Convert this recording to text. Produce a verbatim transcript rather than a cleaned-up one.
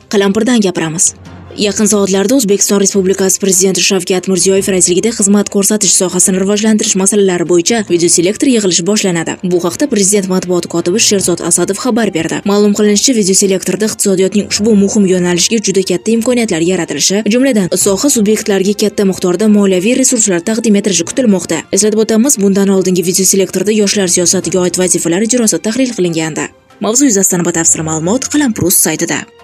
Qalampirdan gapiramiz. Yaqin soatlarda O'zbekiston Respublikasi Prezidenti Shavkat Mirziyoyev raisligida xizmat ko'rsatish sohasini rivojlantirish masalalari bo'yicha videoselektor yig'ilishi boshlanadi. Bu haqda Prezident matbuot kotibi Sherzod Asadov xabar berdi. Ma'lum qilinishicha, videoselektorda iqtisodiyotning ushbu muhim yo'nalishiga juda katta imkoniyatlar yaratilishi, jumladan soha subyektlariga katta miqdorda moliyaviy resurslar taqdim etilishi kutilmoqda. Eslatib o'tamiz, bundan oldingi videoselektorda yoshlar siyosatiga oid vazifalar ijrosi tahlil qilingandi. Mavzu yuzasidan batafsil ma'lumot Qalampir.uz saytida.